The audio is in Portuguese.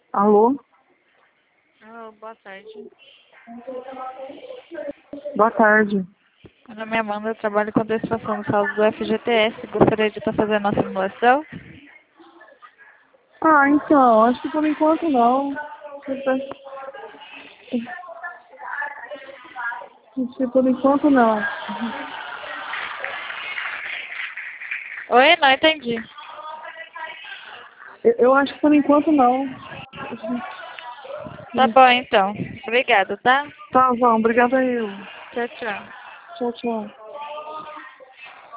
Alô? Boa tarde. Boa tarde. Meu nome é Amanda, eu trabalho com administração no saldo do FGTS. Gostaria de estar fazendo a simulação. Então, acho que por enquanto não. Acho que por enquanto não. Oi, não entendi. Eu acho que por enquanto não. Tá bom, então. Obrigada, tá? Tá bom, obrigada eu. Tchau, tchau. Tchau, tchau.